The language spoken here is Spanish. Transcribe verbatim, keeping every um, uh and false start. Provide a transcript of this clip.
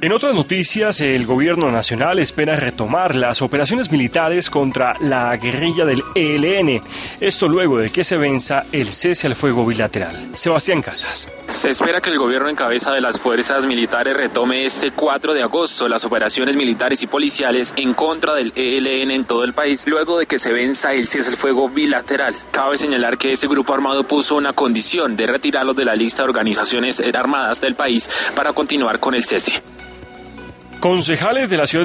En otras noticias, el gobierno nacional espera retomar las operaciones militares contra la guerrilla del E L N. Esto luego de que se venza el cese al fuego bilateral. Sebastián Casas. Se espera que el gobierno en cabeza de las fuerzas militares retome este cuatro de agosto las operaciones militares y policiales en contra del E L N en todo el país, luego de que se venza el cese al fuego bilateral. Cabe señalar que este grupo armado puso una condición de retirarlos de la lista de organizaciones armadas del país para continuar con el cese. Concejales de la ciudad